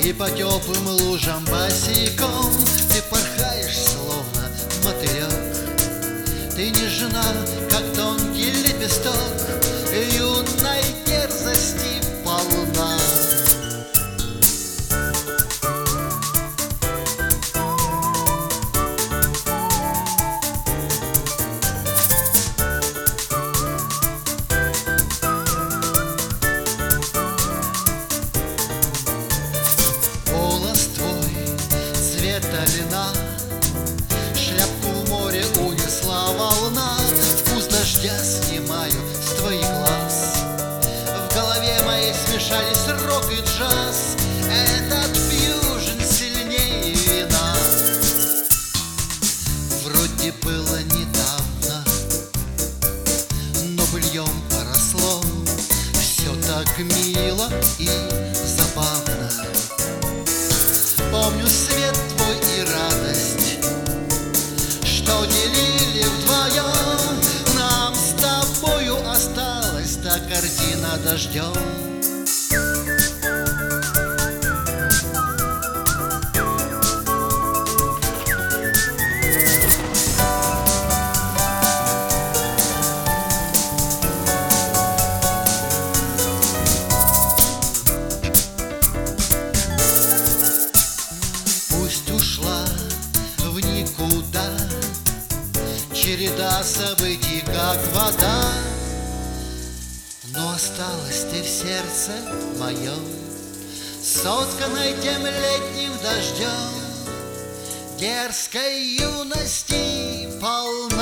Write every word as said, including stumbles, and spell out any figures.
И по теплым лужам босиком ты порхаешь, словно мотылек. Ты нежна, как тонкий лепесток, юной дерзости полна. Цвета льна, шляпку в море унесла волна. Вкус дождя снимаю с твоих глаз. В голове моей смешались рок и джаз. Этот фьюжн сильнее вина. Вроде было недавно, но быльем поросло. Все так мило и забавно. Помню свет твой и радость, что делили вдвоем. Нам с тобою осталась та картина дождем. Ушла в никуда череда событий, как вода, но осталась ты в сердце моем, сотканной тем летним дождем. Дерзкой юности полна.